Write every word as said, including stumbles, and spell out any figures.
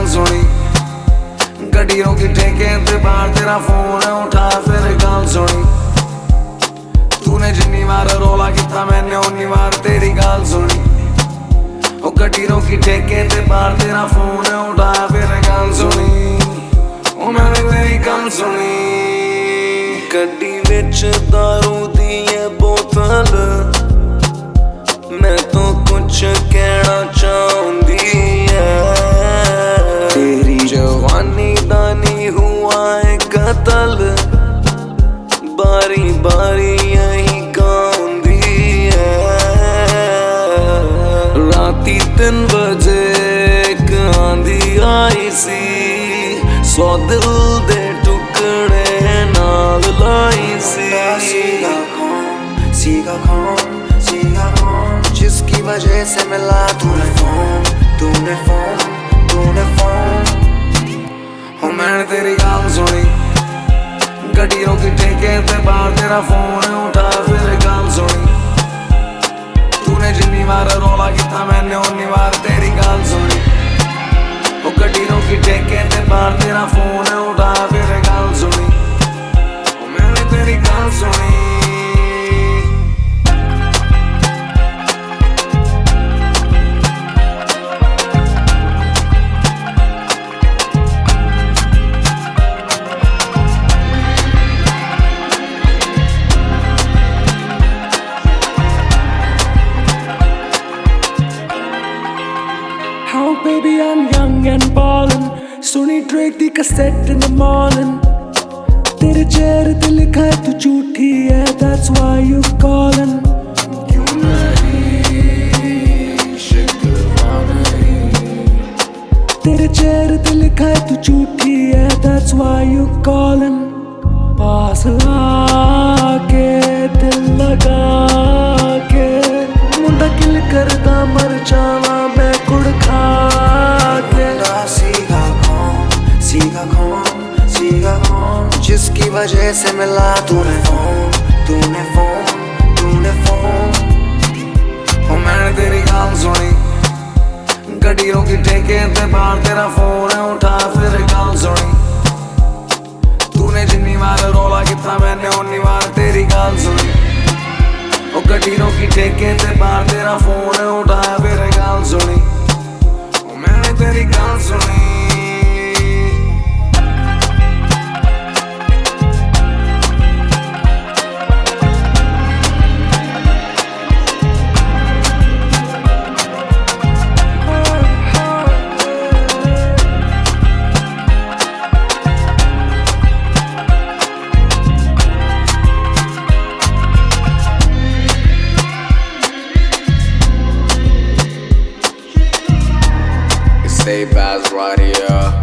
गल सुनी, गड्डियों की ठेके ते बाहर तेरा फोन उठा फिर गल सुनी। तूने जिन्नी बार रोला किया मैंने उन्नी बार तेरी गल सुनी। ओ गड्डियों की ठेके ते बाहर तेरा फोन उठा फिर गल सुनी। ओ मैंने तेरी गल सुनी। गड्डी विच दारू दी है बोतल, मैं तो कुछ कहना चाहती है। तेरी जवानी दा नहीं हुआ है कतल, बारी बारी यही गाँदी है। राती तीन बजे एक आंधी आई सी, सौ दिल दे टुकड़े नाल लाई सी। सीगा कौन, सीगा कौन, सीगा कौन, जिसकी वजह से मिला तूने फोन, तूने फोन, तूने फोन। हो मैंने तेरी गल सुनी, गड्डियों की ठेके ते बाहर तेरा फोन उठा फिर गल सुनी। तूने जिन्नी बार रोला किया मैंने उन्नी बार तेरी गल सुनी। ओ गड्डियों की ठेके ते बाहर तेरा फोन उठा फिर गल सुनी। ओ मैंने तेरी गल सुनी। Oh baby, I'm young and ballin', सुनी Drake the cassette in the morning। तेरे चेहरे ते लिखा है तू झूठी है, that's why you calling। क्यों नहीं शिकवा नहीं, तेरे चेहरे ते लिखा है तू झूठी है, that's why you calling। पास आके दिल लगा के मुंडा किल करदा मर जावा मैं कुड़ खा के। सीगा कौन, सीगा कौन, सीगा कौन, जिसकी वजह से मिला तूने फोन, तूने फोन, तूने फोन। ओ मैंने तेरी गल सुनी, गड्डियों की ठेके ते बाहर तेरा फोन उठा फिर गल सुनी। तूने जिन्नी बार रोला किया मैंने उन्नी बार तेरी गल सुनी। ओ गड्डियों की ठेके ते बाहर तेरा फोन उठा फिर गल सुनी। ओ मैंने तेरी गल सुनी। Stay Baz right here.